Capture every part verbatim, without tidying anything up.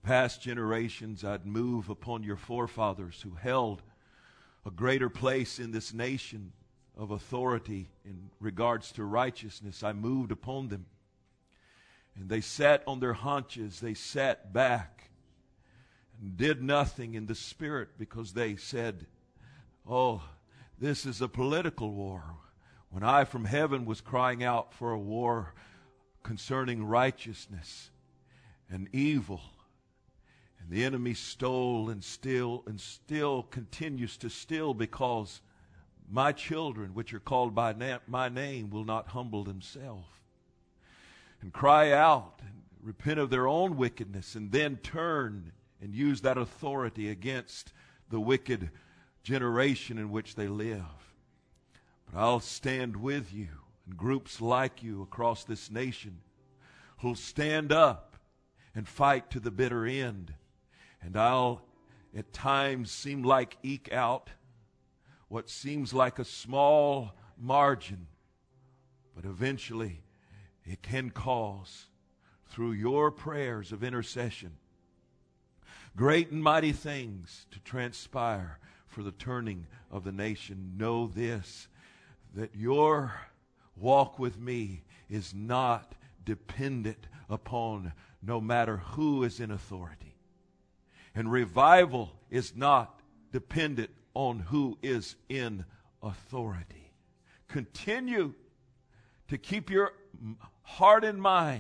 past generations I'd move upon your forefathers who held a greater place in this nation of authority in regards to righteousness. I moved upon them. And they sat on their haunches. They sat back and did nothing in the spirit because they said, oh, this is a political war. When I from heaven was crying out for a war concerning righteousness and evil. And the enemy stole and still and still continues to steal, because my children, which are called by na- my name, will not humble themselves and cry out and repent of their own wickedness, and then turn and use that authority against the wicked generation in which they live. But I'll stand with you and groups like you across this nation who'll stand up and fight to the bitter end. And I'll at times seem like eke out what seems like a small margin, but eventually it can cause, through your prayers of intercession, great and mighty things to transpire for the turning of the nation. Know this, that your walk with me is not dependent upon no matter who is in authority. And revival is not dependent on who is in authority. Continue to keep your heart and mind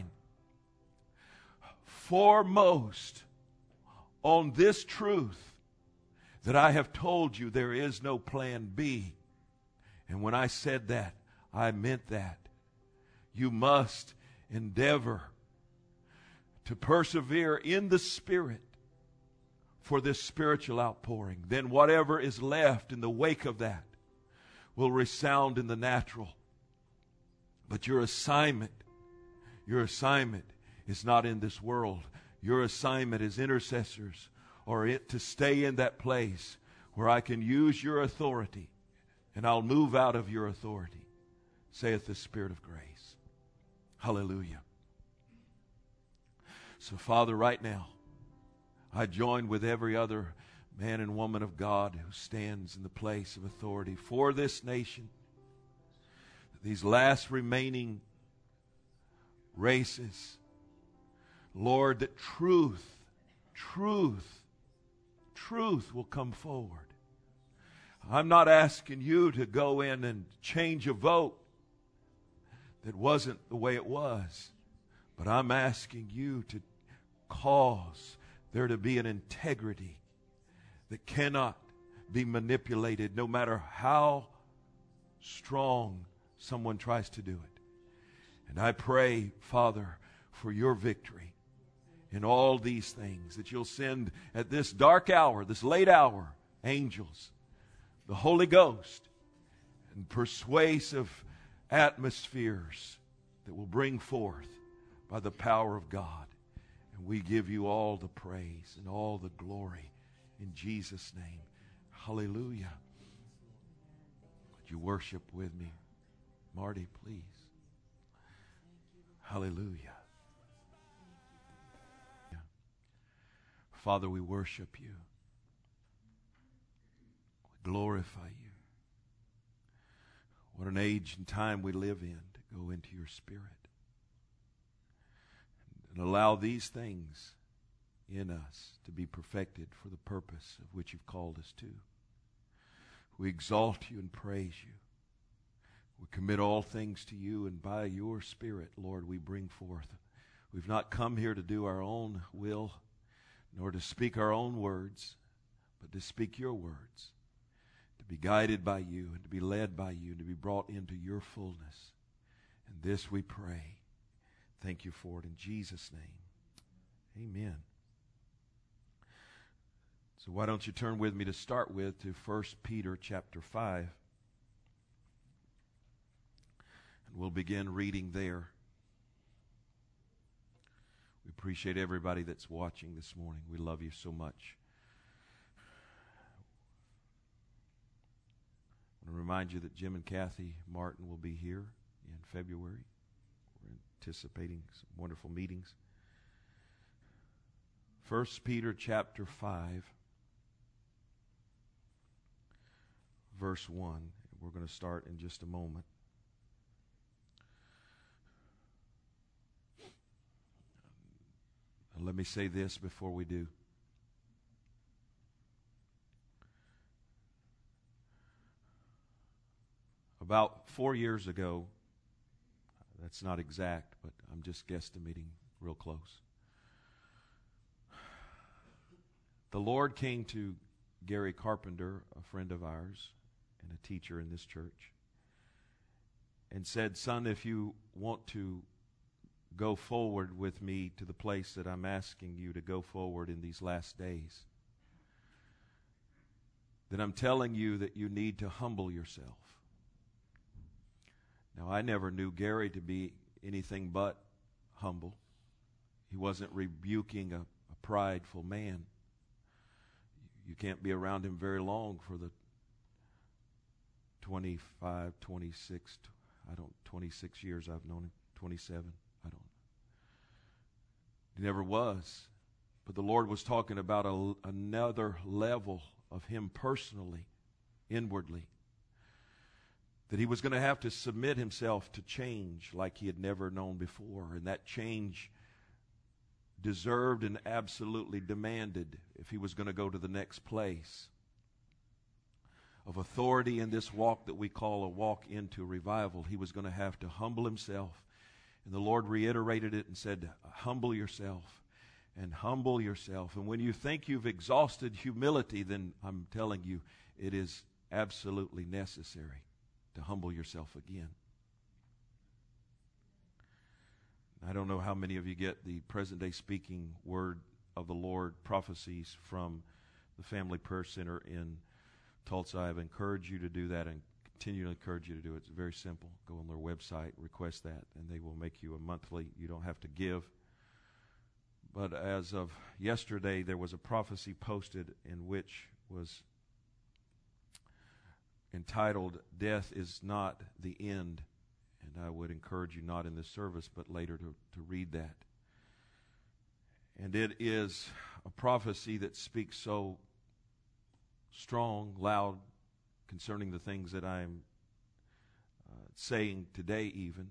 foremost on this truth, that I have told you there is no plan B. And when I said that, I meant that. You must endeavor to persevere in the Spirit for this spiritual outpouring. Then whatever is left in the wake of that will resound in the natural. But your assignment, your assignment is not in this world. Your assignment as intercessors, or it to stay in that place where I can use your authority, and I'll move out of your authority, saith the Spirit of grace. Hallelujah. So, Father, right now, I join with every other man and woman of God who stands in the place of authority for this nation. These last remaining races, Lord, that truth, truth, truth will come forward. I'm not asking you to go in and change a vote that wasn't the way it was, but I'm asking you to cause there to be an integrity that cannot be manipulated, no matter how strong someone tries to do it. And I pray, Father, for your victory in all these things, that you'll send at this dark hour, this late hour, angels, the Holy Ghost, and persuasive atmospheres that will bring forth by the power of God. And we give you all the praise and all the glory in Jesus' name. Hallelujah. Would you worship with me? Marty, please. Hallelujah. Father, we worship you. We glorify you. What an age and time we live in to go into your Spirit and allow these things in us to be perfected for the purpose of which you've called us to. We exalt you and praise you. We commit all things to you, and by your Spirit, Lord, we bring forth. We've not come here to do our own will, nor to speak our own words, but to speak your words, to be guided by you, and to be led by you, and to be brought into your fullness. And this we pray. Thank you for it in Jesus' name. Amen. So why don't you turn with me to start with to First Peter chapter five. And we'll begin reading there. We appreciate everybody that's watching this morning. We love you so much. I want to remind you that Jim and Kathy Martin will be here in February. We're anticipating some wonderful meetings. First Peter chapter five, verse one. We're going to start in just a moment. And let me say this before we do. About four years ago, that's not exact, but I'm just guesstimating real close. The Lord came to Gary Carpenter, a friend of ours and a teacher in this church, and said, "Son, if you want to go forward with me to the place that I'm asking you to go forward in these last days, then I'm telling you that you need to humble yourself." Now, I never knew Gary to be anything but humble. He wasn't rebuking a, a prideful man. You can't be around him very long for the twenty-five, twenty-six, I don't, twenty-six years I've known him, twenty-seven, I don't. He never was. But the Lord was talking about a, another level of him personally, inwardly, that he was going to have to submit himself to change like he had never known before. And that change deserved and absolutely demanded, if he was going to go to the next place of authority in this walk that we call a walk into revival, he was going to have to humble himself. And the Lord reiterated it and said, humble yourself and humble yourself. And when you think you've exhausted humility, then I'm telling you, it is absolutely necessary to humble yourself again. I don't know how many of you get the present-day speaking word of the Lord prophecies from the Family Prayer Center in Tulsa. I've encouraged you to do that and continue to encourage you to do it. It's very simple. Go on their website, request that, and they will make you a monthly. You don't have to give. But as of yesterday, there was a prophecy posted in which was entitled, "Death is not the end." And I would encourage you, not in this service, but later to, to read that. And it is a prophecy that speaks so strong, loud, concerning the things that I'm uh, saying today even.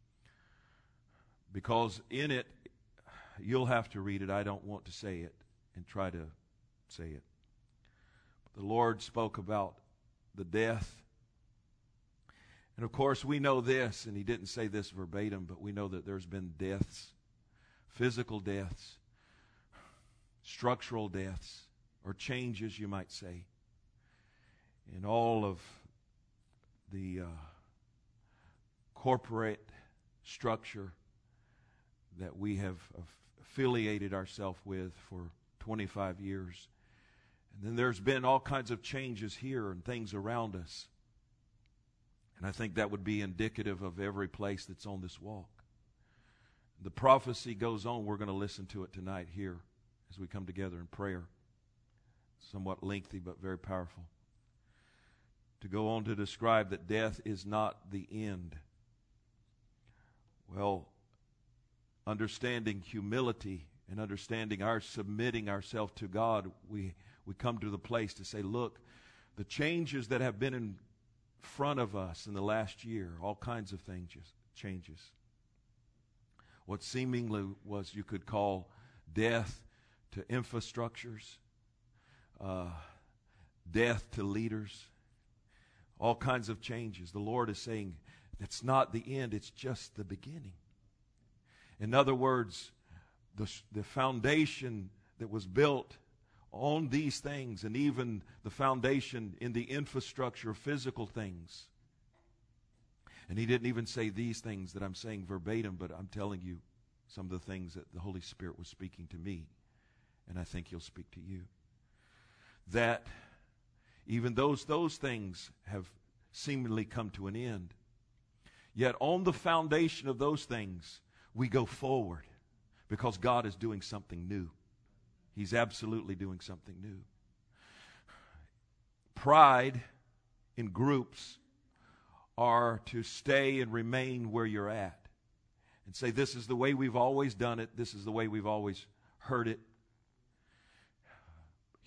Because in it, you'll have to read it. I don't want to say it and try to say it. But the Lord spoke about the death. And of course, we know this, and he didn't say this verbatim, but we know that there's been deaths, physical deaths, structural deaths, or changes, you might say, in all of the uh, corporate structure that we have affiliated ourselves with for twenty-five years. And then there's been all kinds of changes here and things around us. And I think that would be indicative of every place that's on this walk. The prophecy goes on. We're going to listen to it tonight here as we come together in prayer. Somewhat lengthy, but very powerful. To go on to describe that death is not the end. Well, understanding humility and understanding our submitting ourselves to God, we, we come to the place to say, look, the changes that have been in front of us in the last year, all kinds of things, changes. What seemingly was, you could call, death to infrastructures, uh, death to leaders, all kinds of changes. The Lord is saying, it's not the end, it's just the beginning. In other words, the, the foundation that was built on these things, and even the foundation in the infrastructure of physical things. And he didn't even say these things that I'm saying verbatim, but I'm telling you some of the things that the Holy Spirit was speaking to me, and I think he'll speak to you. That even those those things have seemingly come to an end, yet on the foundation of those things, we go forward because God is doing something new. He's absolutely doing something new. Pride in groups are to stay and remain where you're at and say, this is the way we've always done it. This is the way we've always heard it.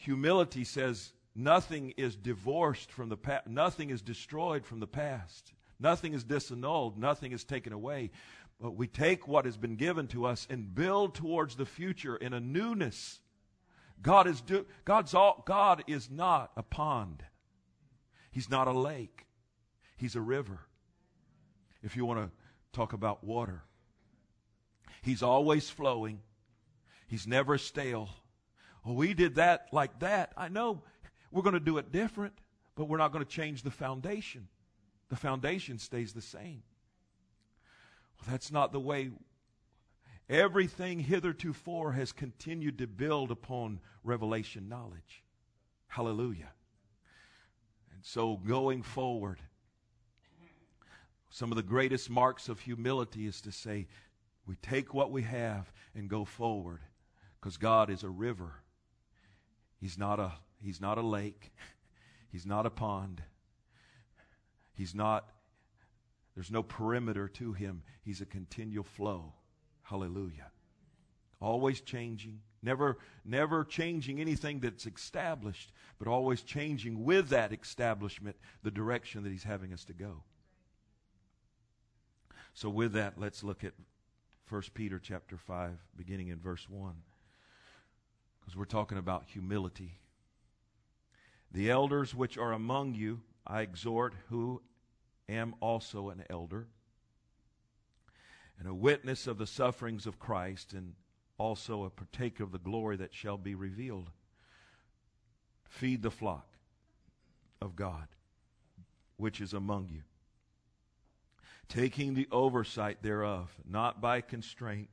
Humility says nothing is divorced from the past. Nothing is destroyed from the past. Nothing is disannulled. Nothing is taken away. But we take what has been given to us and build towards the future in a newness. God is do, God's all, God is not a pond. He's not a lake. He's a river. If you want to talk about water. He's always flowing. He's never stale. Oh, we did that like that. I know we're going to do it different, but we're not going to change the foundation. The foundation stays the same. Well, that's not the way. Everything hitherto has continued to build upon revelation knowledge. Hallelujah. And so going forward, some of the greatest marks of humility is to say, we take what we have and go forward, because God is a river. He's not a, he's not a lake. He's not a pond. He's not, there's no perimeter to him. He's a continual flow. Hallelujah. Always changing. Never, never changing anything that's established, but always changing with that establishment the direction that he's having us to go. So with that, let's look at First Peter chapter five, beginning in verse one. Because we're talking about humility. The elders which are among you, I exhort, who am also an elder, and a witness of the sufferings of Christ, and also a partaker of the glory that shall be revealed. Feed the flock of God, which is among you, taking the oversight thereof, not by constraint,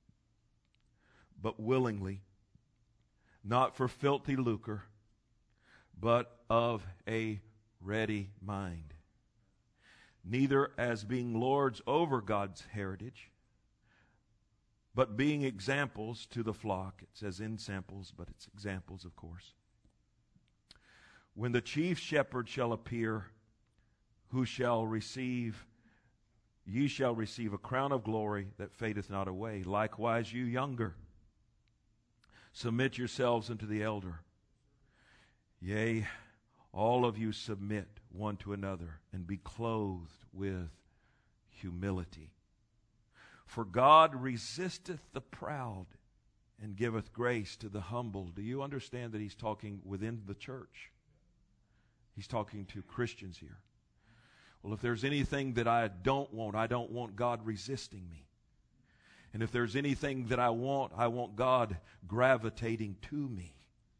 but willingly, not for filthy lucre, but of a ready mind. Neither as being lords over God's heritage, but being examples to the flock. It says in samples, but it's examples, of course. When the chief shepherd shall appear, who shall receive, ye shall receive a crown of glory that fadeth not away. Likewise, you younger, submit yourselves unto the elder. Yea, all of you submit one to another, and be clothed with humility. For God resisteth the proud, and giveth grace to the humble. Do you understand that he's talking within the church? He's talking to Christians here. Well, if there's anything that I don't want, I don't want God resisting me. And if there's anything that I want, I want God gravitating to me.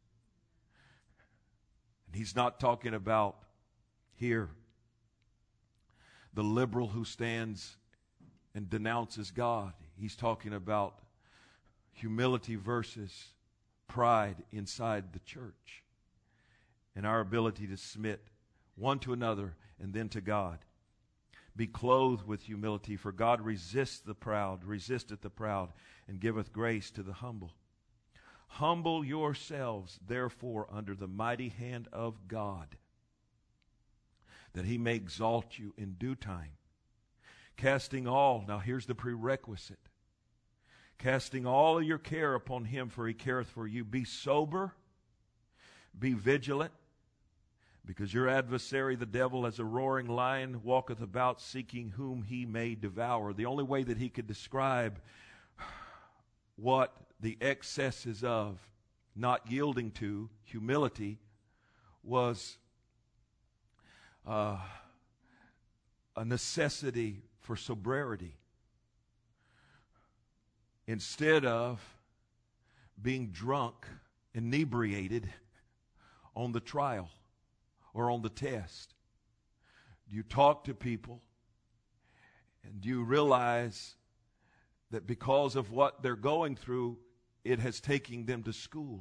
And he's not talking about here the liberal who stands and denounces God. He's talking about humility versus pride inside the church, and our ability to submit one to another and then to God. Be clothed with humility, for God resists the proud, resisteth the proud, and giveth grace to the humble. Humble yourselves, therefore, under the mighty hand of God, that he may exalt you in due time. Casting all, now here's the prerequisite. Casting all of your care upon him, for he careth for you. Be sober, be vigilant, because your adversary, the devil, as a roaring lion, walketh about seeking whom he may devour. The only way that he could describe what the excesses of not yielding to humility was uh, a necessity for sobriety. Instead of being drunk, inebriated on the trial or on the test. Do you talk to people and do you realize that because of what they're going through, it has taken them to school?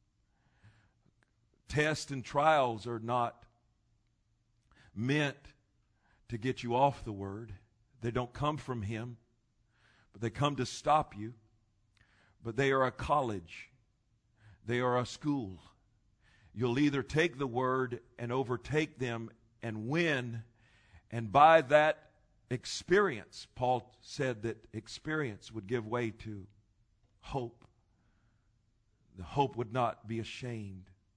Tests and trials are not meant to get you off the Word. They don't come from Him, but they come to stop you. But they are a college. They are a school. You'll either take the Word and overtake them and win, and by that experience, Paul said that experience would give way to hope. The hope would not be ashamed.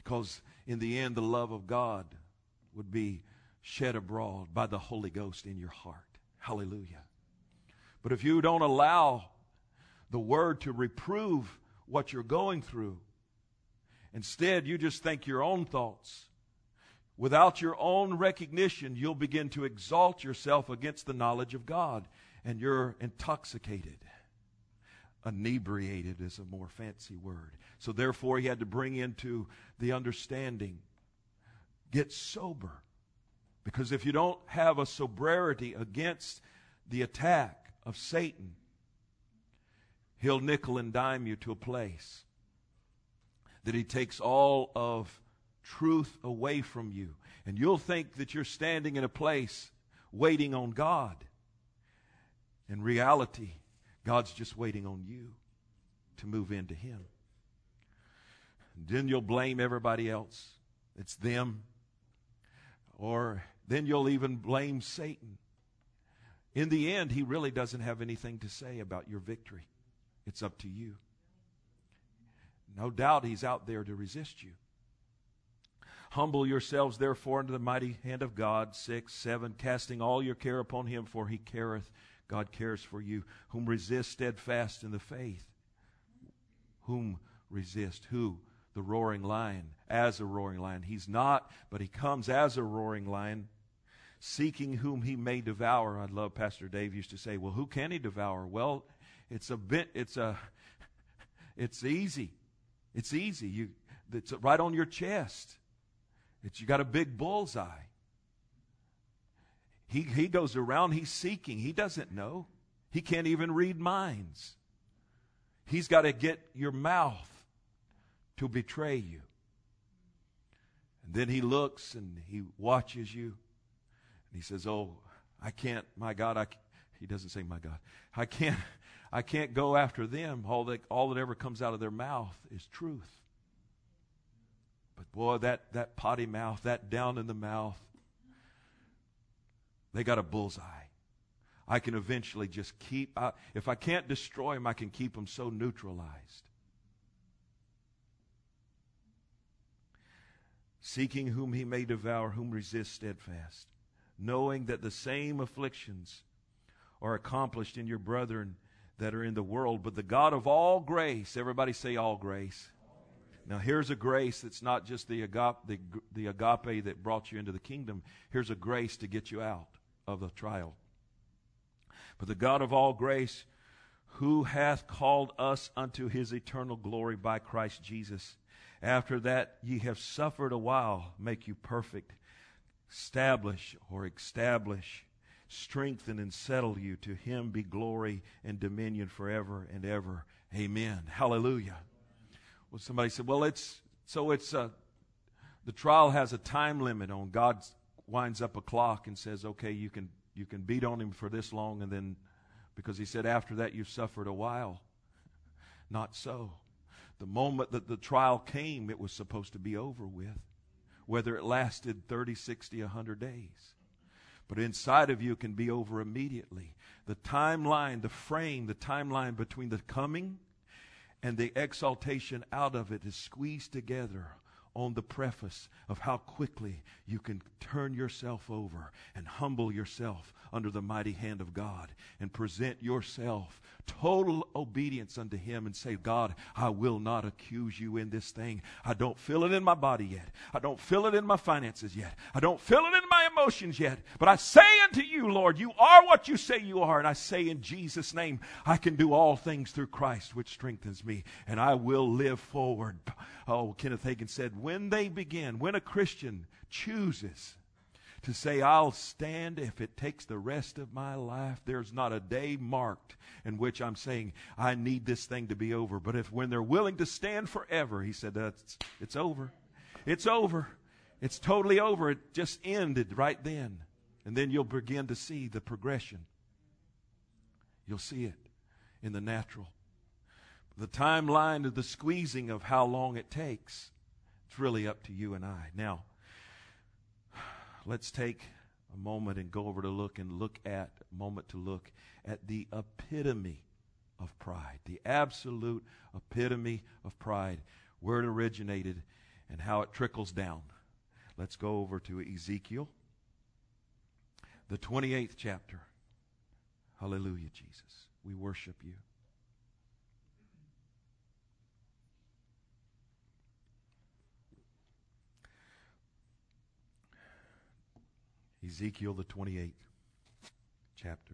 Because in the end, the love of God would be shed abroad by the Holy Ghost in your heart. Hallelujah. But if you don't allow the Word to reprove what you're going through, instead you just think your own thoughts, without your own recognition, you'll begin to exalt yourself against the knowledge of God, and you're intoxicated. Inebriated is a more fancy word. So therefore he had to bring into the understanding, get sober. Because if you don't have a sobriety against the attack of Satan, he'll nickel and dime you to a place that he takes all of truth away from you. And you'll think that you're standing in a place waiting on God. In reality, God's just waiting on you to move into Him. And then you'll blame everybody else. It's them. Or then you'll even blame Satan. In the end, he really doesn't have anything to say about your victory. It's up to you. No doubt he's out there to resist you. Humble yourselves therefore into the mighty hand of God. Six, seven, casting all your care upon Him, for He careth. God cares for you. Whom resist steadfast in the faith. Whom resist? Who? The roaring lion. As a roaring lion. He's not, but he comes as a roaring lion, seeking whom he may devour. I love Pastor Dave used to say, well, who can he devour? Well, it's a bit, it's a, it's easy. It's easy. You, it's right on your chest. It's, you got a big bullseye. He, he goes around, he's seeking. He doesn't know. He can't even read minds. He's got to get your mouth to betray you. And then he looks and he watches you. And he says, oh, I can't, my God, I can't. He doesn't say, my God. I can't, I can't go after them. All that, all that ever comes out of their mouth is truth. But boy, that, that potty mouth, that down in the mouth, they got a bullseye. I can eventually just keep, uh, if I can't destroy them, I can keep them so neutralized. Seeking whom he may devour, whom resist steadfast, knowing that the same afflictions are accomplished in your brethren that are in the world. But the God of all grace, everybody say all grace. Now here's a grace that's not just the agape, the, the agape that brought you into the kingdom. Here's a grace to get you out of the trial. But the God of all grace, who hath called us unto His eternal glory by Christ Jesus, after that ye have suffered a while, make you perfect, establish or establish, strengthen and settle you. To Him be glory and dominion forever and ever. Amen. Hallelujah. Well, somebody said, well, it's so it's uh, the trial has a time limit on. God winds up a clock and says, okay, you can you can beat on him for this long, and then because He said after that you've suffered a while. Not so. The moment that the trial came, it was supposed to be over with, whether it lasted thirty, sixty, one hundred days. But inside of you can be over immediately. The timeline, the frame, the timeline between the coming and the exaltation out of it is squeezed together on the preface of how quickly you can turn yourself over and humble yourself under the mighty hand of God and present yourself total obedience unto Him and say, God, I will not accuse you in this thing. I don't feel it in my body yet. I don't feel it in my finances yet. I don't feel it in my emotions yet. But I say unto you, Lord, you are what you say you are. And I say in Jesus' name, I can do all things through Christ, which strengthens me. And I will live forward. Oh, Kenneth Hagin said, when they begin, when a Christian chooses to say, I'll stand if it takes the rest of my life, there's not a day marked in which I'm saying, I need this thing to be over. But if when they're willing to stand forever, he said, that's, it's over. It's over. It's totally over. It just ended right then. And then you'll begin to see the progression. You'll see it in the natural. The timeline of the squeezing of how long it takes, it's really up to you and I. Now, let's take a moment and go over to look and look at, a moment to look at the epitome of pride. The absolute epitome of pride. Where it originated and how it trickles down. Let's go over to Ezekiel, the twenty-eighth chapter. Hallelujah, Jesus. We worship you. Ezekiel, the twenty-eighth chapter.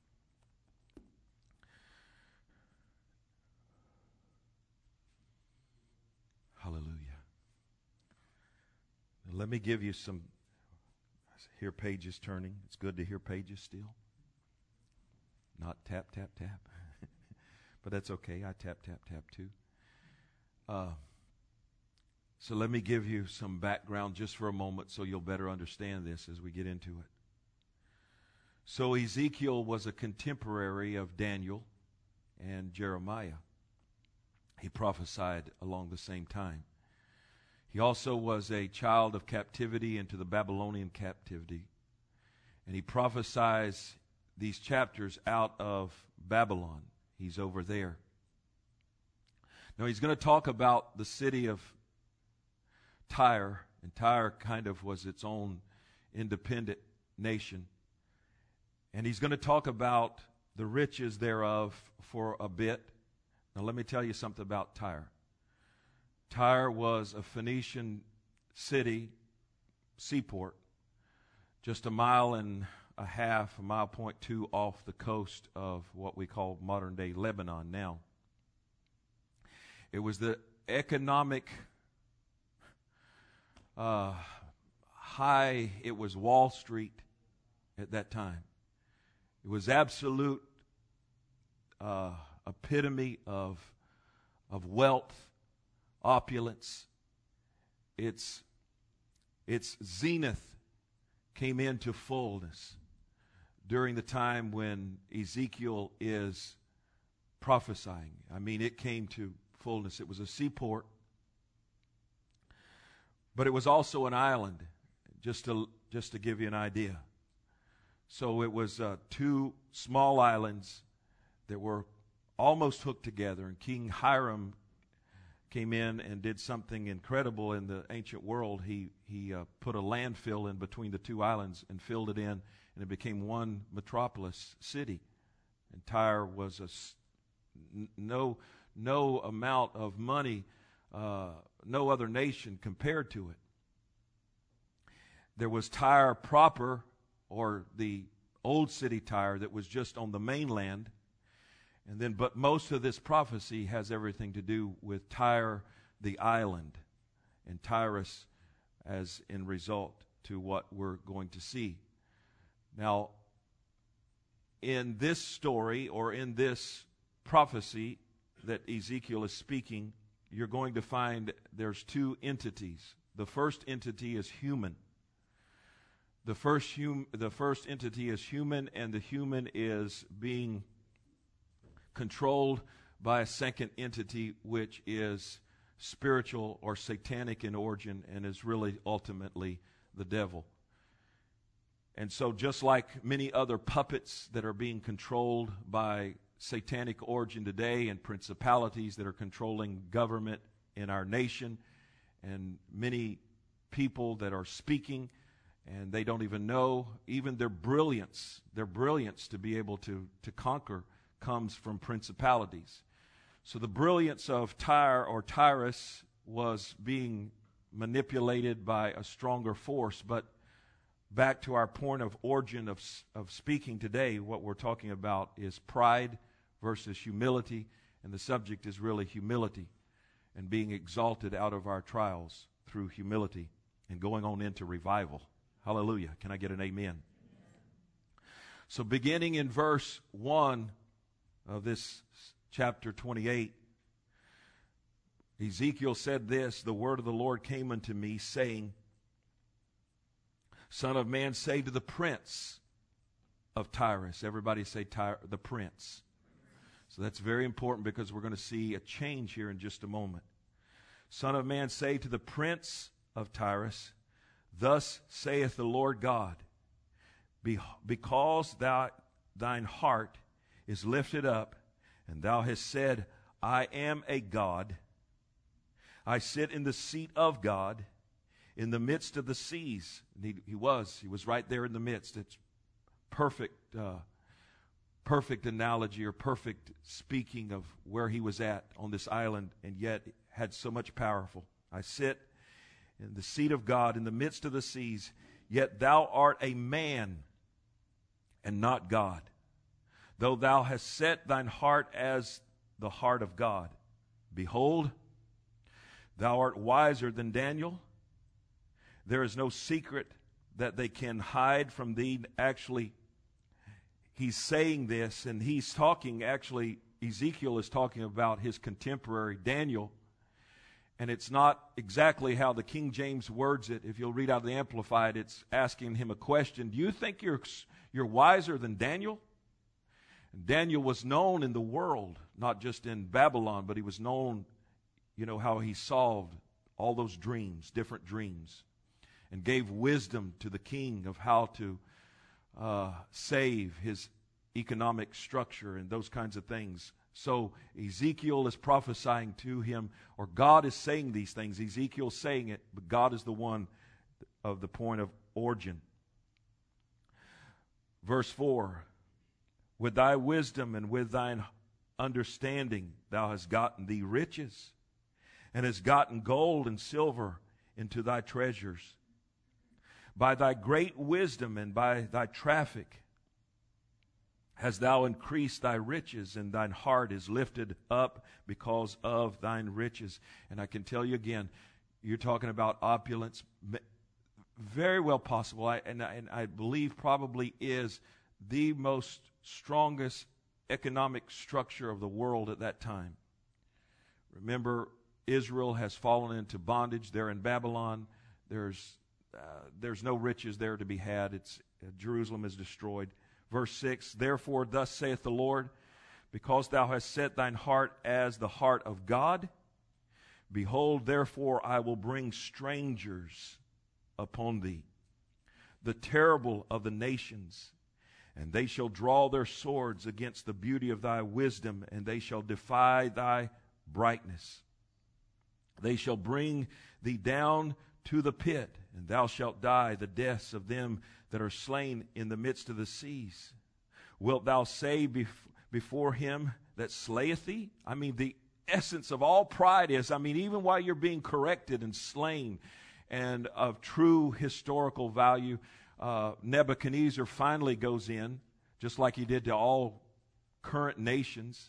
Hallelujah. Now let me give you some, I hear pages turning. It's good to hear pages still. Not tap, tap, tap. But that's okay. I tap, tap, tap too. Uh, so let me give you some background just for a moment so you'll better understand this as we get into it. So Ezekiel was a contemporary of Daniel and Jeremiah. He prophesied along the same time. He also was a child of captivity into the Babylonian captivity. And he prophesies these chapters out of Babylon. He's over there. Now he's going to talk about the city of Tyre. And Tyre kind of was its own independent nation. And he's going to talk about the riches thereof for a bit. Now let me tell you something about Tyre. Tyre was a Phoenician city, seaport, just a mile and a half, a mile point two off the coast of what we call modern-day Lebanon now. It was the economic uh, high, it was Wall Street at that time. It was absolute uh, epitome of, of wealth, opulence. Its, its zenith came into fullness during the time when Ezekiel is prophesying. I mean, it came to fullness. It was a seaport, but it was also an island, just to, just to give you an idea. So it was uh, two small islands that were almost hooked together, and King Hiram came in and did something incredible in the ancient world. He he uh, put a landfill in between the two islands and filled it in, and it became one metropolis city. And Tyre was a n- no no amount of money, uh, no other nation compared to it. There was Tyre proper, or the old city Tyre, that was just on the mainland. And then, but most of this prophecy has everything to do with Tyre, the island, and Tyrus as in result to what we're going to see. Now, in this story, or in this prophecy that Ezekiel is speaking, you're going to find there's two entities. The first entity is human. The first hum, the first entity is human, and the human is being controlled by a second entity, which is spiritual or satanic in origin, and is really ultimately the devil. And so just like many other puppets that are being controlled by satanic origin today, and principalities that are controlling government in our nation, and many people that are speaking and they don't even know, even their brilliance, their brilliance to be able to, to conquer comes from principalities. So the brilliance of Tyre or Tyrus was being manipulated by a stronger force. But back to our point of origin of, of speaking today, what we're talking about is pride versus humility. And the subject is really humility and being exalted out of our trials through humility and going on into revival. Hallelujah. Can I get an amen? So beginning in verse one of this chapter twenty-eight, Ezekiel said this, "The word of the Lord came unto me, saying, Son of man, say to the prince of Tyrus." Everybody say Tyre, the prince. So that's very important, because we're going to see a change here in just a moment. "Son of man, say to the prince of Tyrus, Thus saith the Lord God, Be- because thou, thine heart is lifted up, and thou hast said, I am a God. I sit in the seat of God in the midst of the seas. And he, he was. He was right there in the midst. It's perfect, uh, perfect analogy or perfect speaking of where he was at on this island, and yet had so much powerful. I sit in the seat of God in the midst of the seas, yet thou art a man and not God, though thou hast set thine heart as the heart of God. Behold, thou art wiser than Daniel. There is no secret that they can hide from thee. Actually, he's saying this, and he's talking, actually, Ezekiel is talking about his contemporary Daniel. And it's not exactly how the King James words it. If you'll read out the Amplified, it's asking him a question. Do you think you're, you're wiser than Daniel? And Daniel was known in the world, not just in Babylon, but he was known, you know, how he solved all those dreams, different dreams, and gave wisdom to the king of how to uh, save his economic structure and those kinds of things. So Ezekiel is prophesying to him, or God is saying these things. Ezekiel's saying it, but God is the one of the point of origin. Verse four, with thy wisdom and with thine understanding thou hast gotten thee riches, and hast gotten gold and silver into thy treasures. By thy great wisdom and by thy traffic hast thou increased thy riches, and thine heart is lifted up because of thine riches. And I can tell you again, you're talking about opulence. Very well possible, I, and, I, and I believe probably is the most strongest economic structure of the world at that time. Remember, Israel has fallen into bondage. They're in Babylon. There's uh, there's no riches there to be had. It's uh, Jerusalem is destroyed. Verse six, therefore thus saith the Lord, because thou hast set thine heart as the heart of God, behold, therefore I will bring strangers upon thee, the terrible of the nations, and they shall draw their swords against the beauty of thy wisdom, and they shall defy thy brightness. They shall bring thee down to the pit, and thou shalt die the deaths of them that are slain in the midst of the seas. Wilt thou say bef- before him that slayeth thee? I mean, the essence of all pride is, I mean, even while you're being corrected and slain, and of true historical value, uh, Nebuchadnezzar finally goes in, just like he did to all current nations,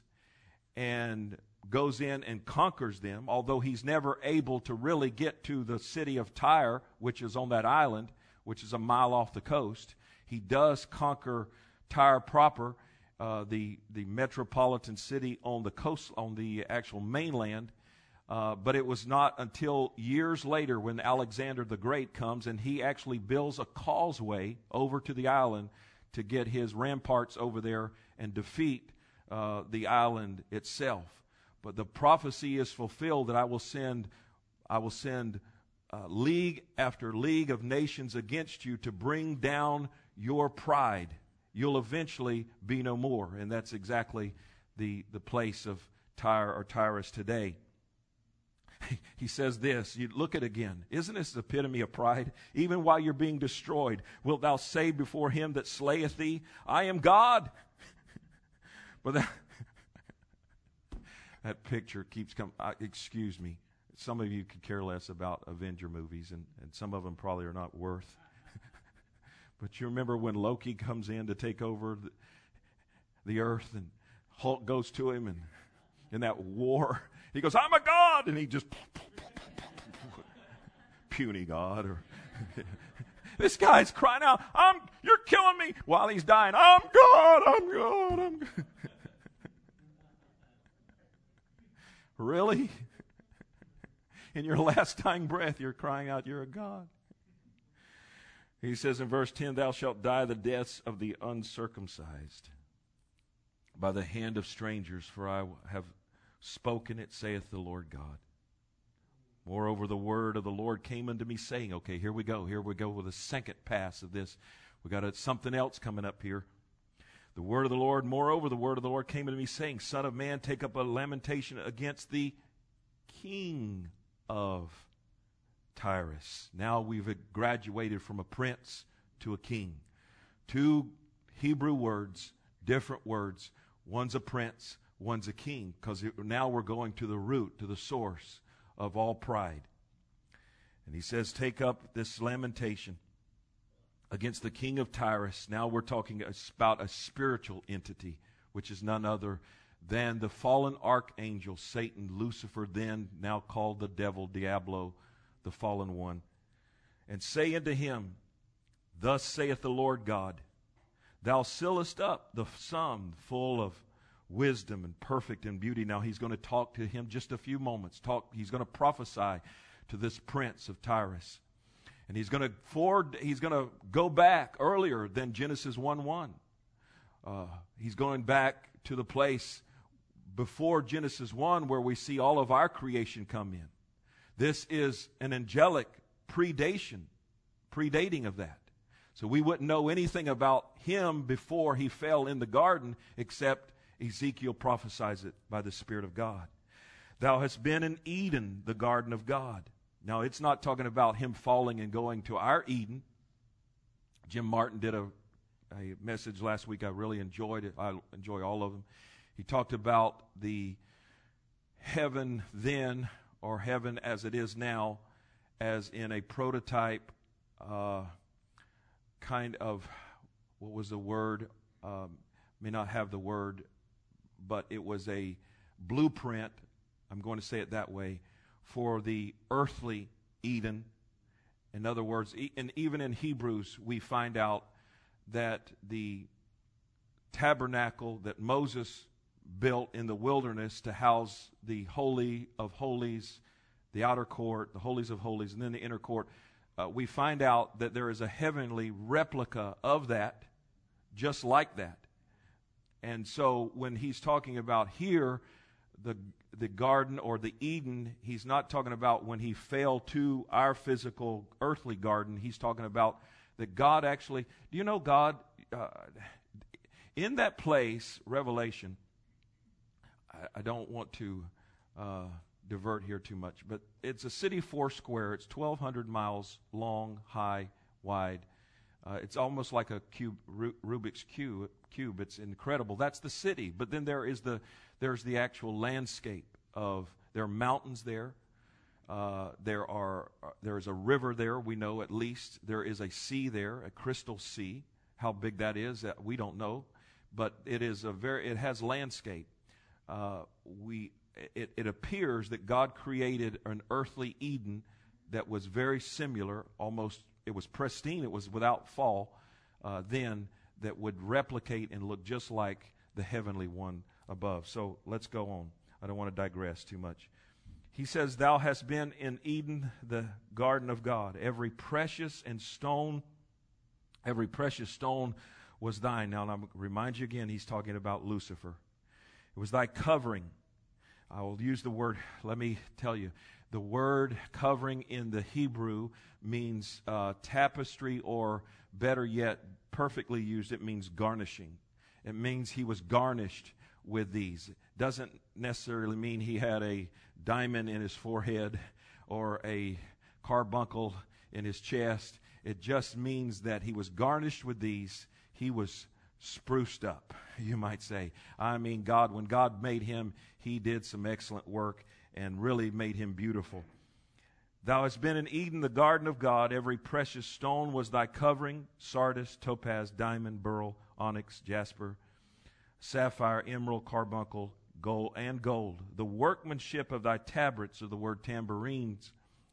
and goes in and conquers them, although he's never able to really get to the city of Tyre, which is on that island, which is a mile off the coast. He does conquer Tyre proper, uh, the the metropolitan city on the coast, on the actual mainland. Uh, but it was not until years later when Alexander the Great comes and he actually builds a causeway over to the island to get his ramparts over there and defeat uh, the island itself. But the prophecy is fulfilled that I will send, I will send uh, league after league of nations against you to bring down your pride. You'll eventually be no more, and that's exactly the the place of Tyre or Tyrus today. He says this. You look at it again. Isn't this the epitome of pride? Even while you're being destroyed, wilt thou say before him that slayeth thee, I am God? But that. That picture keeps coming. Uh, excuse me. Some of you could care less about Avenger movies, and, and some of them probably are not worth. But you remember when Loki comes in to take over the, the earth, and Hulk goes to him, and in that war, he goes, I'm a god! And he just, puny god. Or this guy's crying out, I'm, you're killing me, while he's dying. I'm God, I'm God, I'm God. Really? In your last dying breath, you're crying out, you're a God. He says in verse ten, thou shalt die the deaths of the uncircumcised by the hand of strangers, for I have spoken it, saith the Lord God. Moreover, the word of the Lord came unto me, saying, okay, here we go. Here we go with a second pass of this. We got a, something else coming up here. The word of the Lord, moreover, the word of the Lord came unto me, saying, Son of man, take up a lamentation against the king of Tyrus. Now we've graduated from a prince to a king. Two Hebrew words, different words. One's a prince, one's a king, because now we're going to the root, to the source of all pride. And he says, take up this lamentation against the king of Tyrus. Now we're talking about a spiritual entity, which is none other than the fallen archangel, Satan, Lucifer, then now called the devil, Diablo, the fallen one. And say unto him, thus saith the Lord God, thou sealest up the sum full of wisdom and perfect in beauty. Now he's going to talk to him just a few moments. Talk. He's going to prophesy to this prince of Tyrus. And he's going to forward, he's going to go back earlier than Genesis one one. Uh, he's going back to the place before Genesis one where we see all of our creation come in. This is an angelic predation, predating of that. So we wouldn't know anything about him before he fell in the garden, except Ezekiel prophesies it by the Spirit of God. Thou hast been in Eden, the garden of God. Now, it's not talking about him falling and going to our Eden. Jim Martin did a, a message last week. I really enjoyed it. I enjoy all of them. He talked about the heaven then, or heaven as it is now, as in a prototype uh, kind of, what was the word? Um, may not have the word, but it was a blueprint, I'm going to say it that way, for the earthly Eden. In other words, e- and even in Hebrews, we find out that the tabernacle that Moses built in the wilderness to house the Holy of Holies, the outer court, the Holies of Holies, and then the inner court, uh, we find out that there is a heavenly replica of that, just like that. And so when he's talking about here, the the garden or the Eden, he's not talking about when he fell to our physical earthly garden. He's talking about that God actually, do you know God, uh, in that place, Revelation, I, I don't want to uh, divert here too much, but it's a city four square. It's twelve hundred miles long, high, wide. Uh, it's almost like a cube, Ru- Rubik's cube, cube. It's incredible. That's the city. But then there is the there's the actual landscape of, there are mountains there. Uh, there are uh, there is a river there, we know at least. There is a sea there, a crystal sea. How big that is, uh, we don't know. But it is a very, it has landscape. Uh, we it, it appears that God created an earthly Eden that was very similar, almost, it was pristine, it was without fall, uh, then, that would replicate and look just like the heavenly one above. So let's go on. I don't want to digress too much. He says, thou hast been in Eden, the garden of God. Every precious and stone, every precious stone was thine. Now, I'll remind you again, he's talking about Lucifer. It was thy covering. I will use the word, let me tell you, the word covering in the Hebrew means uh, tapestry, or better yet, perfectly used, it means garnishing. It means he was garnished with these. It doesn't necessarily mean he had a diamond in his forehead or a carbuncle in his chest. It just means that he was garnished with these. He was spruced up, you might say. I mean, God, when God made him, he did some excellent work and really made him beautiful. Thou hast been in Eden, the garden of God. Every precious stone was thy covering: sardius, topaz, diamond, beryl, onyx, jasper, sapphire, emerald, carbuncle, gold, and gold. The workmanship of thy tabrets, or the word tambourines,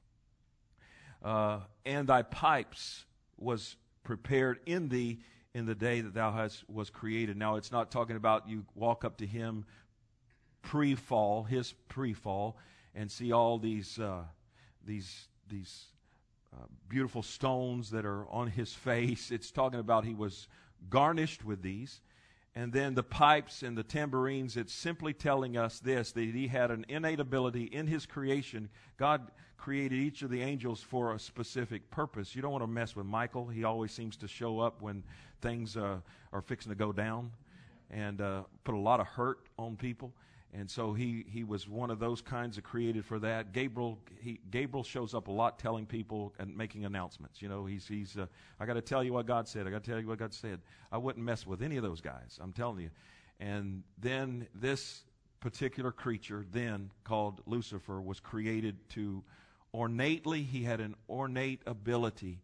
uh, and thy pipes was prepared in thee in the day that thou hast was created. Now, it's not talking about you walk up to him pre-fall, his pre-fall, and see all these uh, these these uh, beautiful stones that are on his face. It's talking about he was garnished with these. And then the pipes and the tambourines, it's simply telling us this, that he had an innate ability in his creation. God created each of the angels for a specific purpose. You don't want to mess with Michael. He always seems to show up when things uh, are fixing to go down and uh, put a lot of hurt on people. And so he, he was one of those kinds of created for that. Gabriel he, Gabriel shows up a lot telling people and making announcements. You know, he's, he's uh, I got to tell you what God said. I got to tell you what God said. I wouldn't mess with any of those guys, I'm telling you. And then this particular creature, then called Lucifer, was created to ornately, he had an ornate ability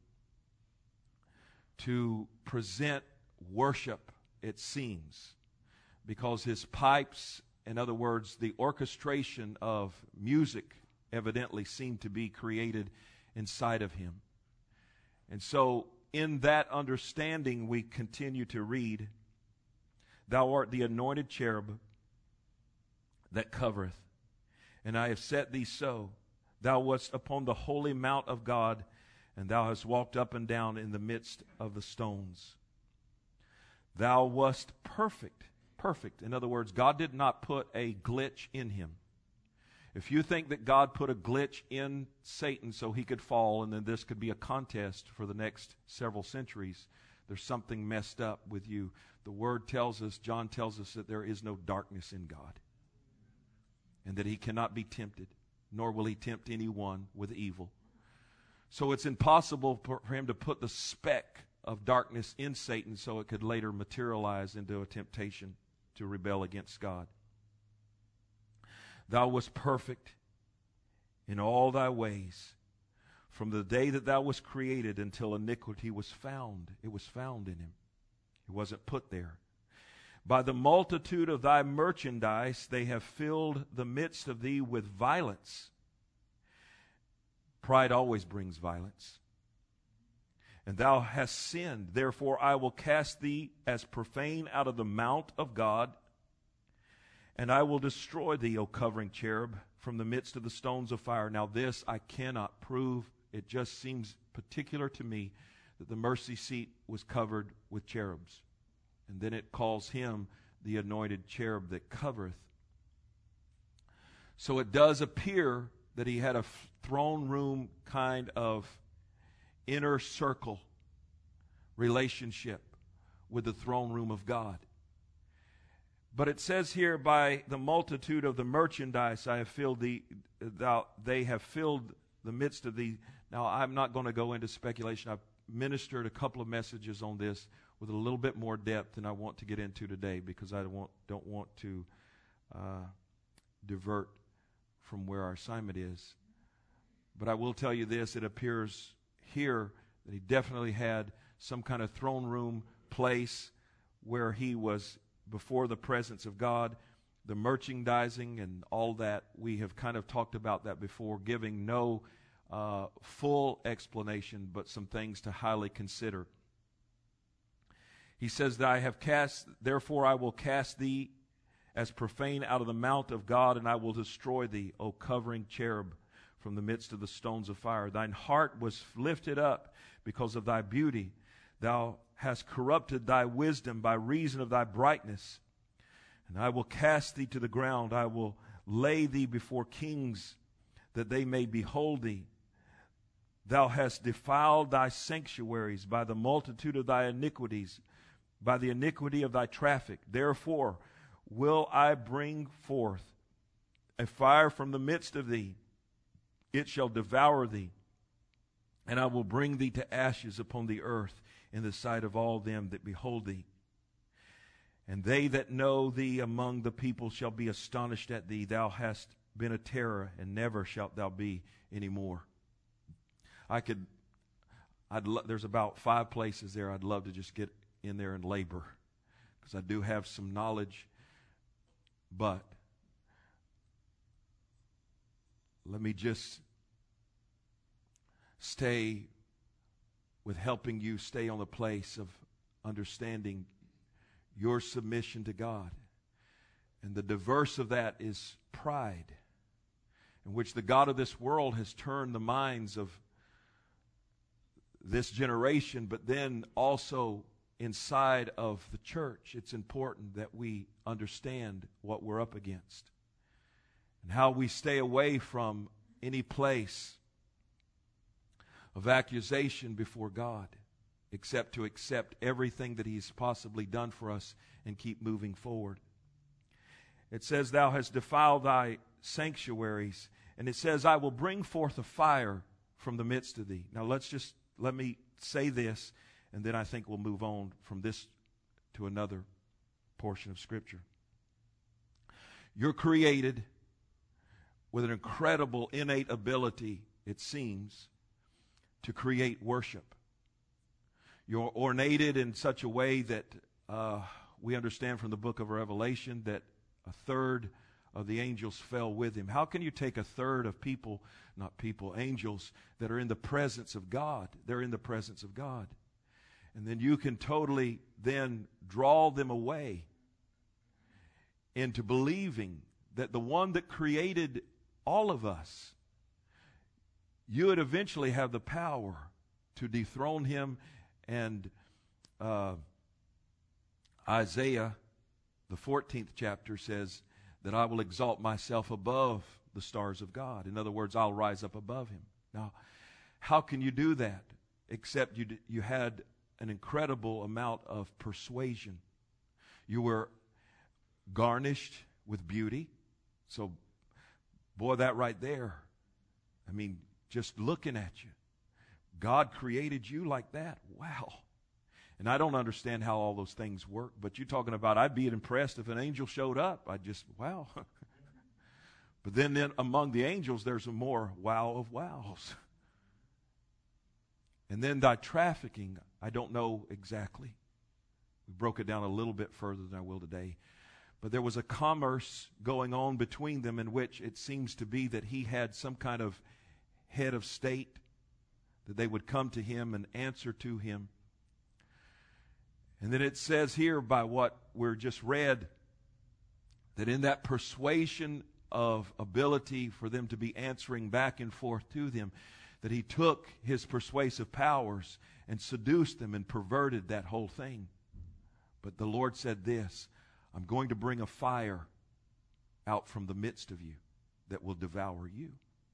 to present worship, it seems, because his pipes, in other words, the orchestration of music evidently seemed to be created inside of him. And so in that understanding, we continue to read, "Thou art the anointed cherub that covereth, and I have set thee so. Thou wast upon the holy mount of God, and thou hast walked up and down in the midst of the stones. Thou wast perfect." Perfect. In other words, God did not put a glitch in him. If you think that God put a glitch in Satan so he could fall and then this could be a contest for the next several centuries, there's something messed up with you. The Word tells us, John tells us, that there is no darkness in God, and that he cannot be tempted, nor will he tempt anyone with evil. So it's impossible for him to put the speck of darkness in Satan so it could later materialize into a temptation to rebel against God. Thou wast perfect in all thy ways from the day that thou wast created until iniquity was found. It was found in him. It wasn't put there. By the multitude of thy merchandise they have filled the midst of thee with violence. Pride always brings violence. And thou hast sinned, therefore I will cast thee as profane out of the mount of God, and I will destroy thee, O covering cherub, from the midst of the stones of fire. Now this I cannot prove. It just seems particular to me that the mercy seat was covered with cherubs. And then it calls him the anointed cherub that covereth. So it does appear that he had a throne room kind of inner circle relationship with the throne room of God. But it says here, by the multitude of the merchandise I have filled thee, thou, they have filled the midst of thee. Now I'm not going to go into speculation. I've ministered a couple of messages on this with a little bit more depth than I want to get into today, because I don't, don't want to uh, divert from where our assignment is. But I will tell you this, it appears here that he definitely had some kind of throne room place where he was before the presence of God. The merchandising and all that, we have kind of talked about that before, giving no uh, full explanation, but some things to highly consider. He says that I have cast, therefore I will cast thee as profane out of the mount of God, and I will destroy thee, O covering cherub, from the midst of the stones of fire. Thine heart was lifted up because of thy beauty. Thou hast corrupted thy wisdom by reason of thy brightness. And I will cast thee to the ground. I will lay thee before kings, that they may behold thee. Thou hast defiled thy sanctuaries by the multitude of thy iniquities, by the iniquity of thy traffic. Therefore will I bring forth a fire from the midst of thee. It shall devour thee, and I will bring thee to ashes upon the earth in the sight of all them that behold thee. And they that know thee among the people shall be astonished at thee. Thou hast been a terror, and never shalt thou be any more. I could, I'd lo- there's about five places there I'd love to just get in there and labor, because I do have some knowledge, but let me just stay with helping you stay on the place of understanding your submission to God. And the diverse of that is pride, in which the God of this world has turned the minds of this generation, but then also inside of the church. It's important that we understand what we're up against and how we stay away from any place of accusation before God, except to accept everything that He's possibly done for us and keep moving forward. It says, thou hast defiled thy sanctuaries. And it says, I will bring forth a fire from the midst of thee. Now let's just, let me say this, and then I think we'll move on from this to another portion of Scripture. You're created with an incredible innate ability, it seems, to create worship. You're ornated in such a way that uh, we understand from the book of Revelation that a third of the angels fell with him. How can you take a third of people, not people, angels, that are in the presence of God? They're in the presence of God. And then you can totally then draw them away into believing that the one that created all of us, you would eventually have the power to dethrone him. And uh, Isaiah, the fourteenth chapter, says that I will exalt myself above the stars of God. In other words, I'll rise up above him. Now, how can you do that except you, you had an incredible amount of persuasion? You were garnished with beauty. So, boy, that right there, I mean, just looking at you, God created you like that. Wow. And I don't understand how all those things work, but you're talking about I'd be impressed if an angel showed up. I'd just, wow. But then, then among the angels, there's a more wow of wows. And then thy trafficking, I don't know exactly. We broke it down a little bit further than I will today. But there was a commerce going on between them in which it seems to be that he had some kind of head of state, that they would come to him and answer to him. And then it says here, by what we're just read, that in that persuasion of ability for them to be answering back and forth to them, that he took his persuasive powers and seduced them and perverted that whole thing. But the Lord said this, I'm going to bring a fire out from the midst of you that will devour you.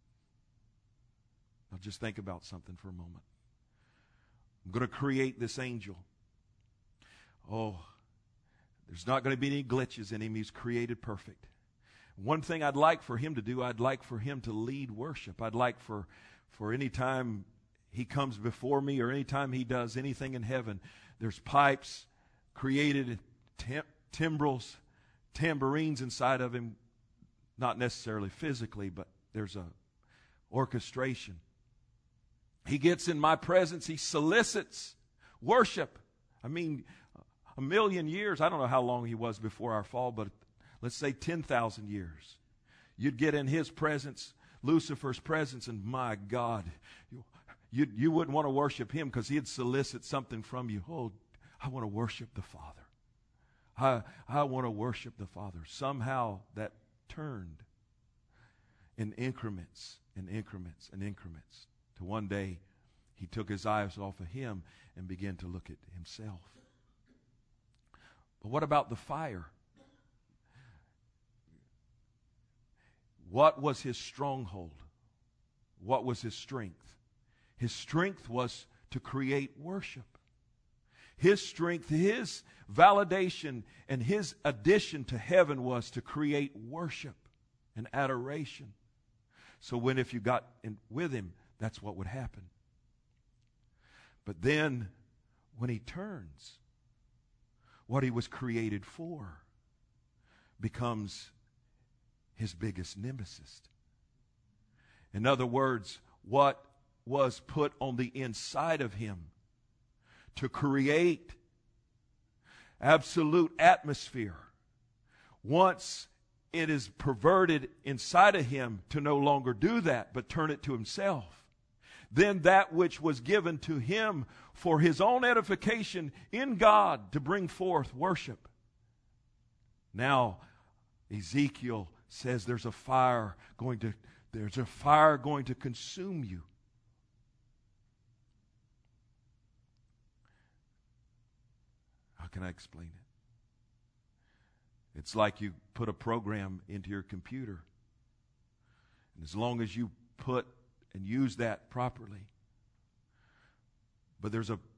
Now just think about something for a moment. I'm going to create this angel. Oh, there's not going to be any glitches in him. He's created perfect. One thing I'd like for him to do, I'd like for him to lead worship. I'd like for, for any time he comes before me or any time he does anything in heaven, there's pipes created, tim- timbrels, tambourines inside of him, not necessarily physically, but there's a orchestration. He gets in my presence. He solicits worship. I mean, a million years, I don't know how long he was before our fall, but let's say ten thousand years. You'd get in his presence, Lucifer's presence, and my God, you, you, you wouldn't want to worship him because he'd solicit something from you. Oh, I want to worship the Father. I, I want to worship the Father. Somehow that turned in increments and increments and increments to one day he took his eyes off of him and began to look at himself. But what about the fire? What was his stronghold? What was his strength? His strength was to create worship. His strength, his validation, and his addition to heaven was to create worship and adoration. So when if you got in with him, that's what would happen. But then when he turns, what he was created for becomes his biggest nemesis. In other words, what was put on the inside of him to create absolute atmosphere, once it is perverted inside of him to no longer do that, but turn it to himself, then that which was given to him for his own edification in God to bring forth worship. Now, Ezekiel says there's a fire going to, there's a fire going to consume you. How can I explain it? It's like you put a program into your computer. And as long as you put and use that properly, but there's a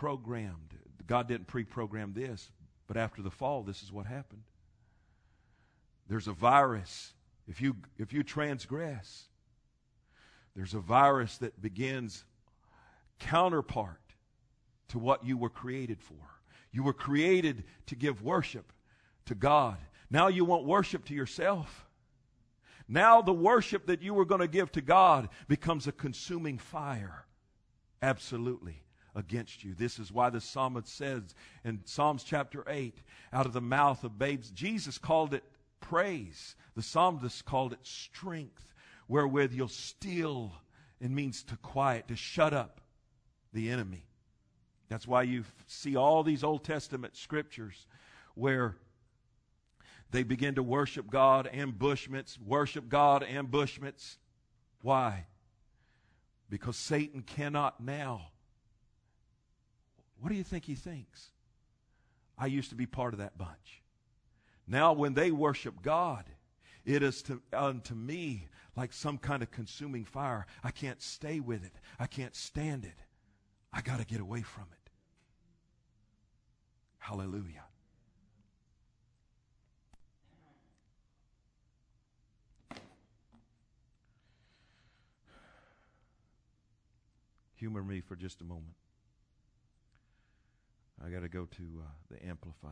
pre-programmed, God didn't pre-program this, but after the fall, this is what happened. There's a virus. If you, if you transgress, there's a virus that begins counterpart to what you were created for. You were created to give worship to God. Now you want worship to yourself. Now the worship that you were going to give to God becomes a consuming fire. Absolutely. Against you. This is why the psalmist says in Psalms chapter eight, out of the mouth of babes, Jesus called it praise. The psalmist called it strength, wherewith you'll still, it means to quiet, to shut up the enemy. That's why you see all these Old Testament scriptures where they begin to worship God, ambushments, worship God, ambushments. Why? Because Satan cannot now. What do you think he thinks? I used to be part of that bunch. Now when they worship God, it is to, unto me like some kind of consuming fire. I can't stay with it. I can't stand it. I got to get away from it. Hallelujah. Humor me for just a moment. I got to go to uh, the Amplified.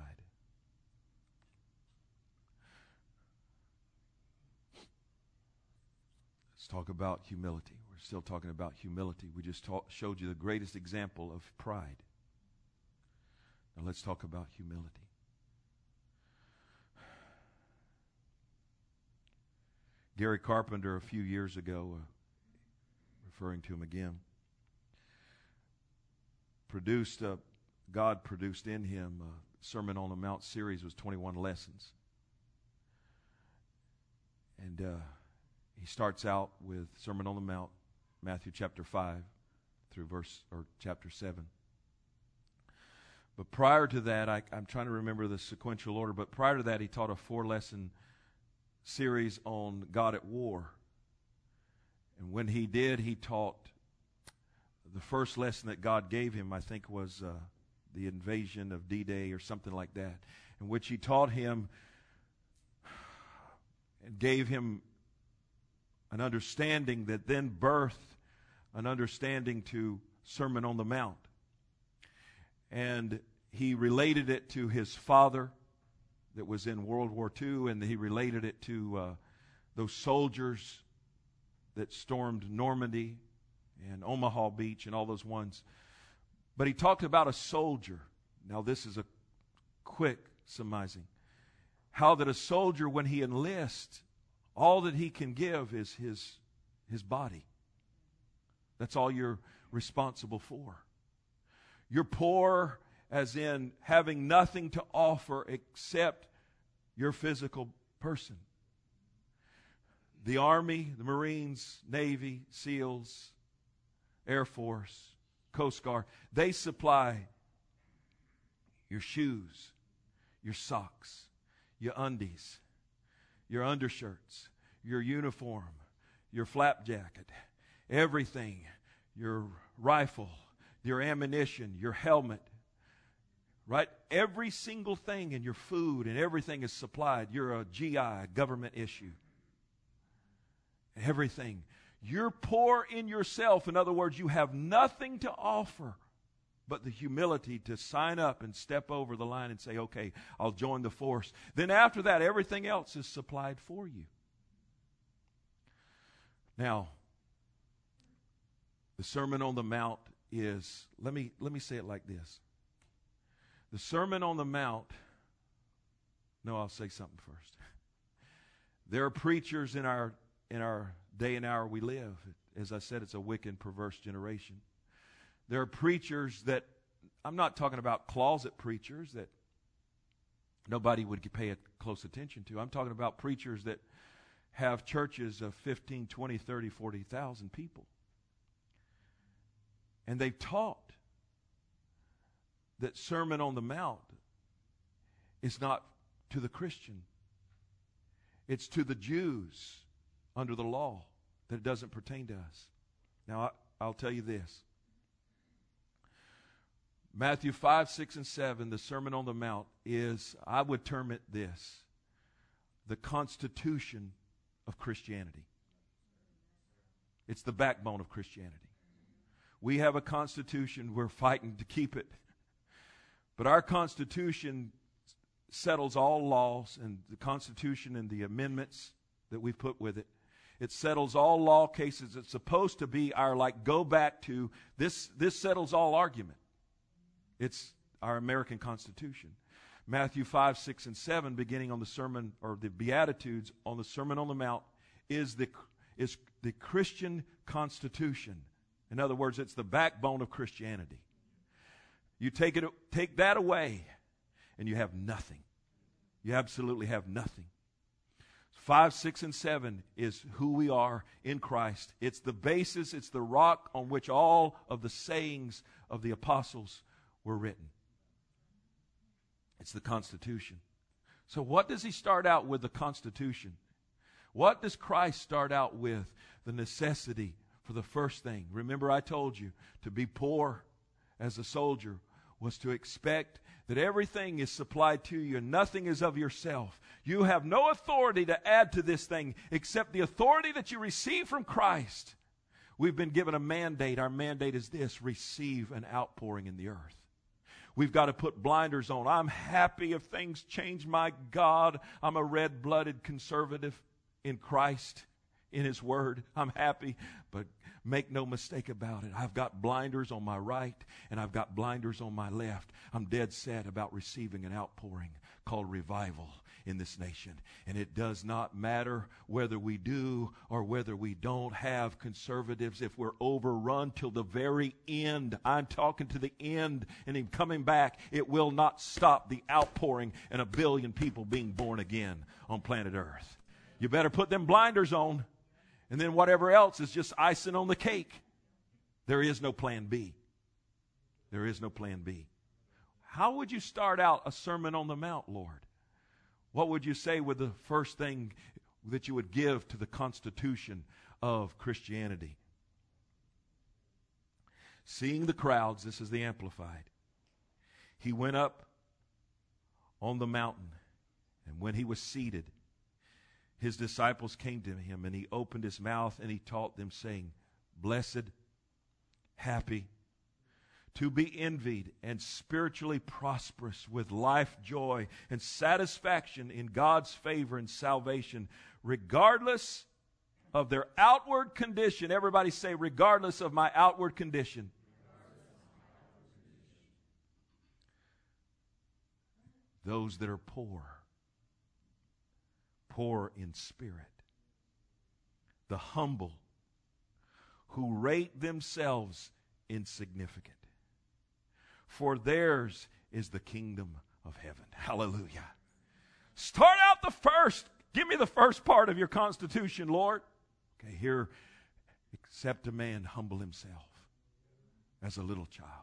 Let's talk about humility. We're still talking about humility. We just talk, showed you the greatest example of pride. Now let's talk about humility. Gary Carpenter, a few years ago, uh, referring to him again, produced a God produced in him a Sermon on the Mount series. Was twenty-one lessons. And uh, he starts out with Sermon on the Mount, Matthew chapter five through verse, or chapter seven. But prior to that, I, I'm trying to remember the sequential order, but prior to that, he taught a four-lesson series on God at war. And when he did, he taught the first lesson that God gave him, I think, was uh, the invasion of D-Day or something like that, in which he taught him and gave him an understanding that then birthed an understanding to Sermon on the Mount. And he related it to his father that was in World War Two, and he related it to uh, those soldiers that stormed Normandy and Omaha Beach and all those ones. But he talked about a soldier. Now this is a quick surmising. How that a soldier, when he enlists, all that he can give is his, his body. That's all you're responsible for. You're poor as in having nothing to offer except your physical person. The Army, the Marines, Navy, SEALs, Air Force, Coast Guard, they supply your shoes, your socks, your undies, your undershirts, your uniform, your flap jacket, everything, your rifle, your ammunition, your helmet, right? Every single thing in your food and everything is supplied. You're a G I, government issue. Everything. You're poor in yourself. In other words, you have nothing to offer but the humility to sign up and step over the line and say, okay, I'll join the force. Then after that, everything else is supplied for you. Now, the Sermon on the Mount is, let me, let me say it like this. The Sermon on the Mount, no, I'll say something first. There are preachers in our in our day and hour we live. As I said, it's a wicked, perverse generation. There are preachers that, I'm not talking about closet preachers that nobody would pay a close attention to. I'm talking about preachers that have churches of fifteen, twenty, thirty, forty thousand people. And they've taught that Sermon on the Mount is not to the Christian. It's to the Jews under the law, that it doesn't pertain to us. Now, I, I'll tell you this. Matthew five, six, and seven, the Sermon on the Mount is, I would term it this. the constitution of Christianity. It's the backbone of Christianity. We have a constitution. We're fighting to keep it. But our constitution settles all laws, and the constitution and the amendments that we put with it, it settles all law cases. It's supposed to be our, like, go back to this, this settles all argument. It's our American Constitution. Matthew five, six, and seven, beginning on the sermon, or the Beatitudes on the Sermon on the Mount, is the, is the Christian Constitution. In other words, it's the backbone of Christianity. You take it, take that away, and you have nothing. You absolutely have nothing. Five, six, and seven is who we are in Christ. It's the basis, it's the rock on which all of the sayings of the apostles were written. It's the Constitution. So what does he start out with? The Constitution. What does Christ start out with? The necessity for the first thing. Remember, I told you, to be poor as a soldier was to expect that everything is supplied to you and nothing is of yourself. You have no authority to add to this thing except the authority that you receive from Christ. We've been given a mandate. Our mandate is this: receive an outpouring in the earth. We've got to put blinders on. I'm happy if things change. My God, I'm a red-blooded conservative in Christ, in His Word. I'm happy, but make no mistake about it. I've got blinders on my right and I've got blinders on my left. I'm dead set about receiving an outpouring called revival in this nation. And it does not matter whether we do or whether we don't have conservatives. If we're overrun till the very end, I'm talking to the end and Him coming back, it will not stop the outpouring and a billion people being born again on planet Earth. You better put them blinders on. And then whatever else is just icing on the cake. There is no plan B. There is no plan B. How would you start out a Sermon on the Mount, Lord? What would you say with the first thing that you would give to the constitution of Christianity? Seeing the crowds, this is the Amplified. He went up on the mountain, and when he was seated, His disciples came to him, and he opened his mouth and he taught them, saying, blessed, happy, to be envied and spiritually prosperous with life joy and satisfaction in God's favor and salvation, regardless of their outward condition. Everybody say, regardless of my outward condition. Those that are poor. Poor in spirit, the humble who rate themselves insignificant, for theirs is the kingdom of heaven. Hallelujah. Start out the first. Give me the first part of your constitution, Lord. Okay, here, except a man humble himself as a little child.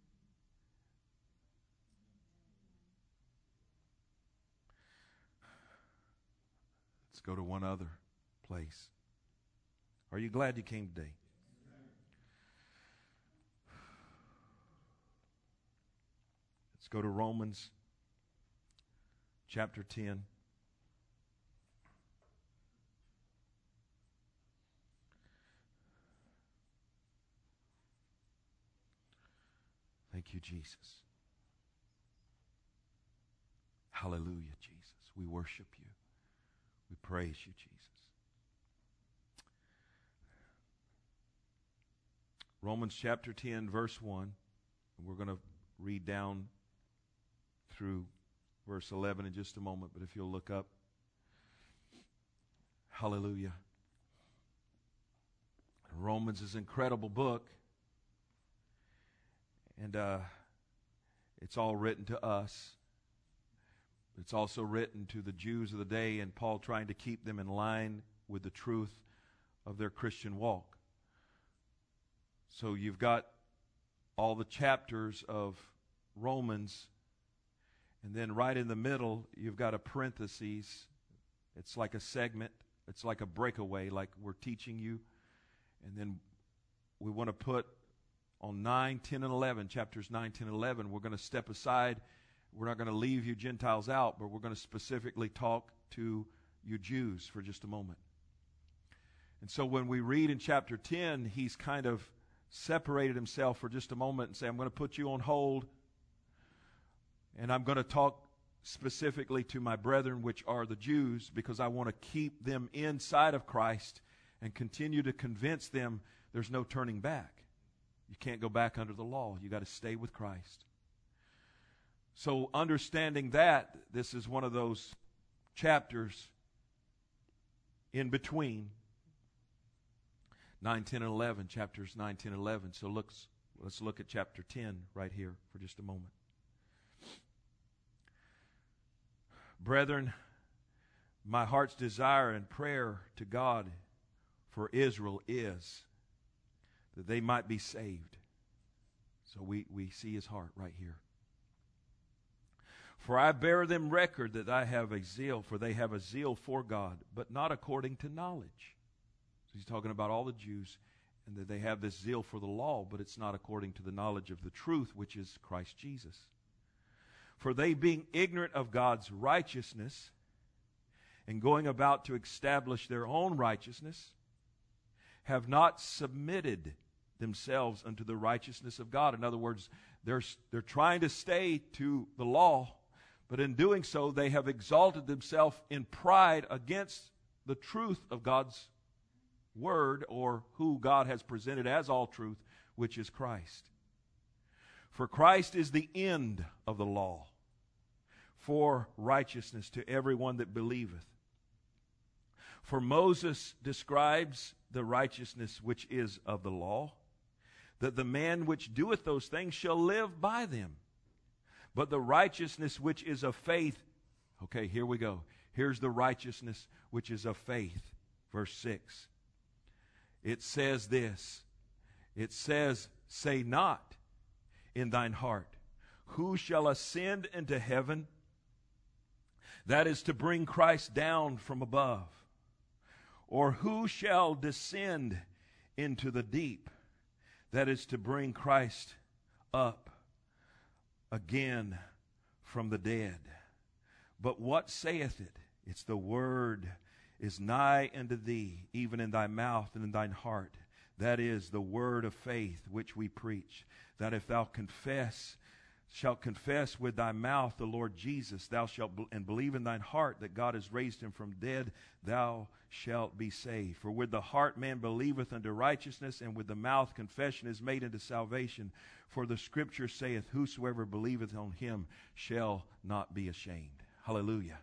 Go to one other place. Are you glad you came today? Let's go to Romans chapter ten. Thank you, Jesus. Hallelujah, Jesus. We worship you. We praise you, Jesus. Romans chapter ten, verse one. We're going to read down through verse eleven in just a moment, but if you'll look up. Hallelujah. Romans is an incredible book. And uh, it's all written to us. It's also written to the Jews of the day, and Paul trying to keep them in line with the truth of their Christian walk. So you've got all the chapters of Romans, and then right in the middle, you've got a parenthesis. It's like a segment. It's like a breakaway, like we're teaching you. And then we want to put on nine, ten, and eleven, chapters nine, ten, and eleven, we're going to step aside. We're not going to leave you Gentiles out, but we're going to specifically talk to you Jews for just a moment. And so when we read in chapter ten, he's kind of separated himself for just a moment and say, I'm going to put you on hold, and I'm going to talk specifically to my brethren, which are the Jews, because I want to keep them inside of Christ and continue to convince them there's no turning back. You can't go back under the law. You got to stay with Christ. So understanding that, this is one of those chapters in between nine, ten, and eleven, chapters nine, ten, and eleven. So looks, let's look at chapter ten right here for just a moment. Brethren, my heart's desire and prayer to God for Israel is that they might be saved. So we, we see his heart right here. For I bear them record that I have a zeal, for they have a zeal for God, but not according to knowledge. So he's talking about all the Jews, and that they have this zeal for the law, but it's not according to the knowledge of the truth, which is Christ Jesus. For they, being ignorant of God's righteousness, and going about to establish their own righteousness, have not submitted themselves unto the righteousness of God. In other words, they're, they're trying to stay to the law, but in doing so, they have exalted themselves in pride against the truth of God's word, or who God has presented as all truth, which is Christ. For Christ is the end of the law for righteousness to everyone that believeth. For Moses describes the righteousness which is of the law, that the man which doeth those things shall live by them. But the righteousness which is of faith, okay, here we go. Here's the righteousness which is of faith. Verse six. It says this. It says, say not in thine heart, who shall ascend into heaven? That is to bring Christ down from above. Or who shall descend into the deep? That is to bring Christ up again from the dead. But what saith it? It's the word is nigh unto thee, even in thy mouth and in thine heart. That is the word of faith which we preach. That if thou confess, shalt confess with thy mouth the Lord Jesus, thou shalt be- and believe in thine heart that God has raised him from dead, thou shalt be saved. For with the heart man believeth unto righteousness, and with the mouth confession is made unto salvation. For the scripture saith, whosoever believeth on him shall not be ashamed. Hallelujah.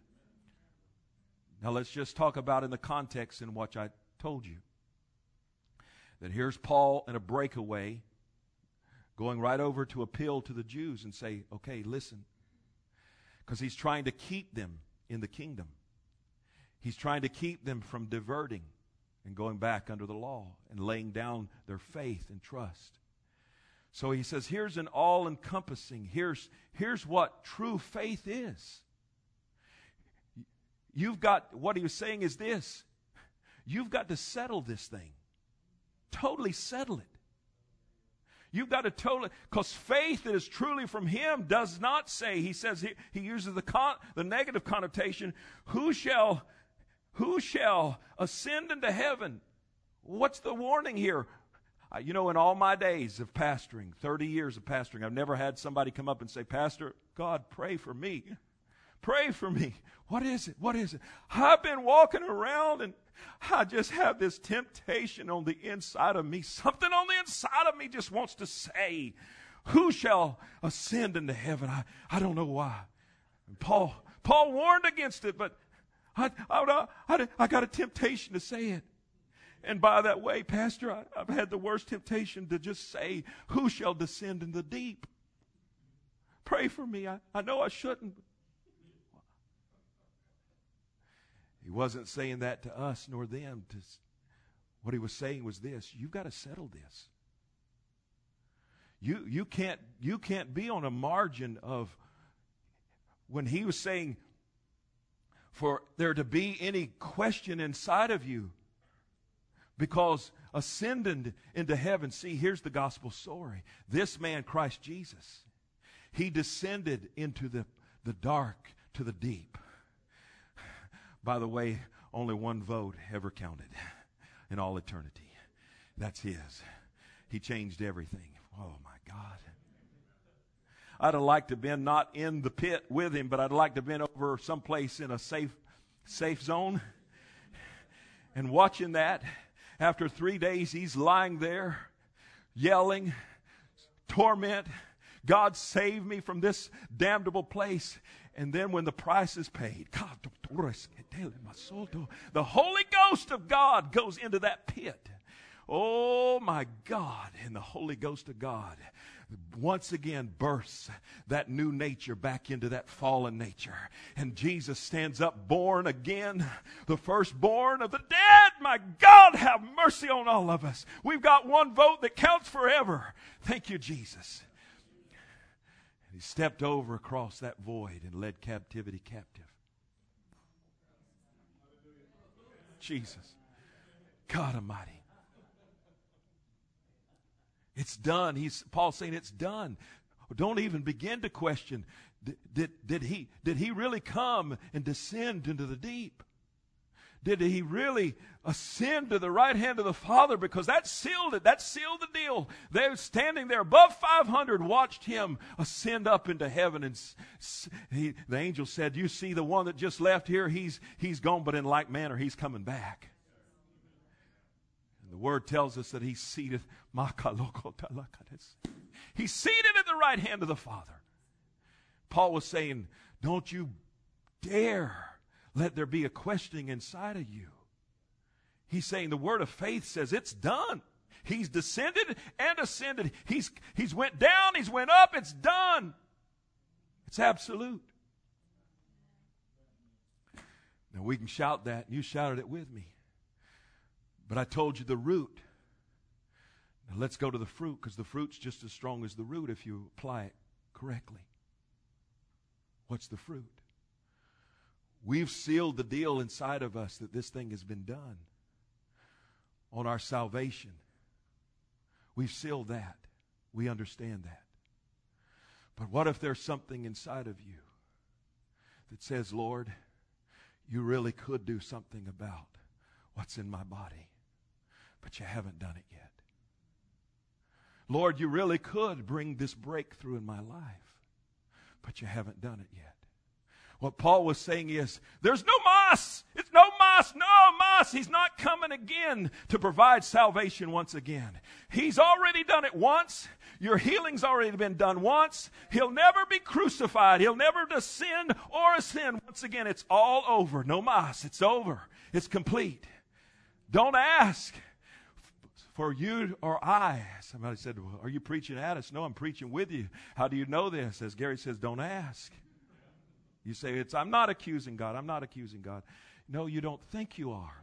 Now let's just talk about in the context in which I told you. That here's Paul in a breakaway, going right over to appeal to the Jews and say, okay, listen. Because he's trying to keep them in the kingdom. He's trying to keep them from diverting and going back under the law and laying down their faith and trust. So he says, here's an all-encompassing, here's, here's what true faith is. You've got, what he was saying is this, you've got to settle this thing. Totally settle it. You've got to totally, because faith that is truly from him does not say, he says, he, he uses the con, the negative connotation, who shall, who shall ascend into heaven? What's the warning here? Uh, you know, in all my days of pastoring, thirty years of pastoring, I've never had somebody come up and say, Pastor, God, pray for me. Pray for me. What is it? What is it? I've been walking around and I just have this temptation on the inside of me. Something on the inside of me just wants to say, who shall ascend into heaven? I, I don't know why. And Paul, Paul warned against it, but I, I, I, I got a temptation to say it. And by that way, Pastor, I, I've had the worst temptation to just say, who shall descend in the deep? Pray for me. I, I know I shouldn't. He wasn't saying that to us nor them. To, what he was saying was this, you've got to settle this. You, you, can't, you can't be on a margin of, when he was saying, for there to be any question inside of you, because ascended into heaven, see, here's the gospel story. This man, Christ Jesus, he descended into the, the dark, to the deep. By the way, only one vote ever counted in all eternity. That's his. He changed everything. Oh, my God. I'd have liked to have been not in the pit with him, but I'd like to have been over someplace in a safe, safe zone and watching that. After three days, he's lying there, yelling, torment. God, save me from this damnable place. And then when the price is paid, the Holy Ghost of God goes into that pit. Oh, my God. And the Holy Ghost of God once again bursts that new nature back into that fallen nature. And Jesus stands up born again, the firstborn of the dead. My God, have mercy on all of us. We've got one vote that counts forever. Thank you, Jesus. And he stepped over across that void and led captivity captive. Jesus. God Almighty. It's done. He's Paul's saying it's done. Don't even begin to question, did, did, did he did he really come and descend into the deep? Did he really ascend to the right hand of the Father? Because that sealed it. That sealed the deal. They were standing there above five hundred, watched him ascend up into heaven. And he, the angel said, you see the one that just left here? He's, he's gone, but in like manner, he's coming back. The word tells us that he's seated. He's seated at the right hand of the Father. Paul was saying, don't you dare let there be a questioning inside of you. He's saying the word of faith says it's done. He's descended and ascended. He's, he's went down, he's went up, it's done. It's absolute. Now we can shout that, and you shouted it with me. But I told you the root. Now let's go to the fruit, because the fruit's just as strong as the root if you apply it correctly. What's the fruit? We've sealed the deal inside of us that this thing has been done. On our salvation. We've sealed that. We understand that. But what if there's something inside of you that says, Lord, you really could do something about what's in my body, but you haven't done it yet. Lord, you really could bring this breakthrough in my life, but you haven't done it yet. What Paul was saying is, there's no mas. It's no mas, no mas. He's not coming again to provide salvation once again. He's already done it once. Your healing's already been done once. He'll never be crucified. He'll never descend or ascend. Once again, it's all over. No mas. It's over. It's complete. Don't ask for you or I. Somebody said, well, are you preaching at us? No, I'm preaching with you. How do you know this? As Gary says, don't ask. You say, it's, I'm not accusing God. I'm not accusing God. No, you don't think you are.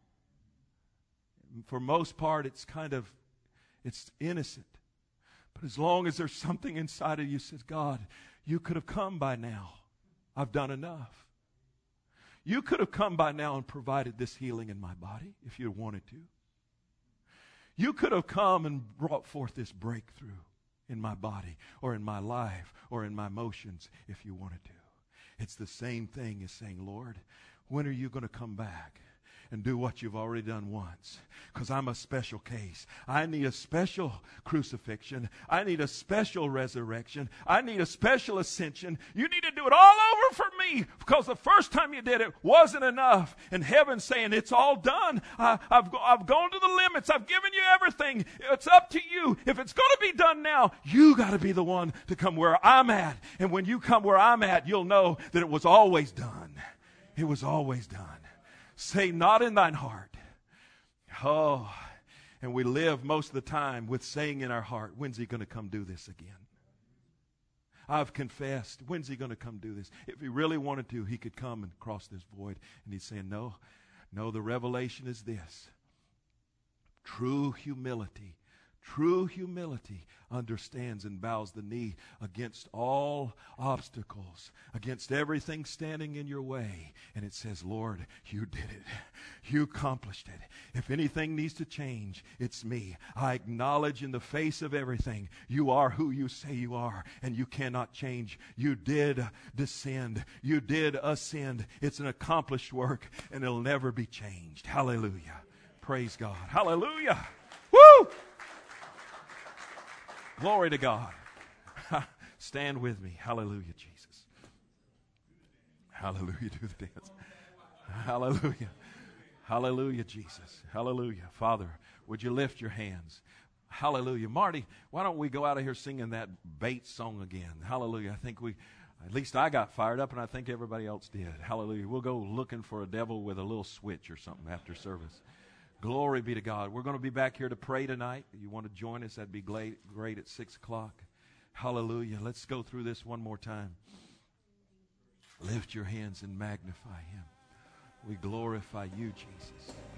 For most part, it's kind of, it's innocent. But as long as there's something inside of you that says, God, you could have come by now. I've done enough. You could have come by now and provided this healing in my body if you wanted to. You could have come and brought forth this breakthrough in my body or in my life or in my emotions if you wanted to. It's the same thing as saying, Lord, when are you going to come back and do what you've already done once? Because I'm a special case. I need a special crucifixion. I need a special resurrection. I need a special ascension. You need to do it all over for me, because the first time you did it wasn't enough. And heaven's saying, it's all done. I, I've, I've gone to the limits. I've given you everything. It's up to you. If it's going to be done now, you got to be the one to come where I'm at. And when you come where I'm at, you'll know that it was always done. It was always done. Say not in thine heart. Oh, and we live most of the time with saying in our heart, when's he going to come do this again? I've confessed. When's he going to come do this? If he really wanted to, he could come and cross this void. And he's saying, no, no, the revelation is this. True humility, True humility understands and bows the knee against all obstacles, against everything standing in your way. And it says, Lord, you did it. You accomplished it. If anything needs to change, it's me. I acknowledge in the face of everything, you are who you say you are, and you cannot change. You did descend. You did ascend. It's an accomplished work, and it'll never be changed. Hallelujah. Praise God. Hallelujah. Woo! Glory to God. Stand with me. Hallelujah, Jesus. Hallelujah. Do the dance. Hallelujah. Hallelujah, Jesus. Hallelujah. Father, would you lift your hands? Hallelujah. Marty, why don't we go out of here singing that Bates song again? Hallelujah. I think we, at least I got fired up, and I think everybody else did. Hallelujah. We'll go looking for a devil with a little switch or something after service. Glory be to God. We're going to be back here to pray tonight. If you want to join us, that'd be great, great at six o'clock. Hallelujah. Let's go through this one more time. Lift your hands and magnify Him. We glorify you, Jesus.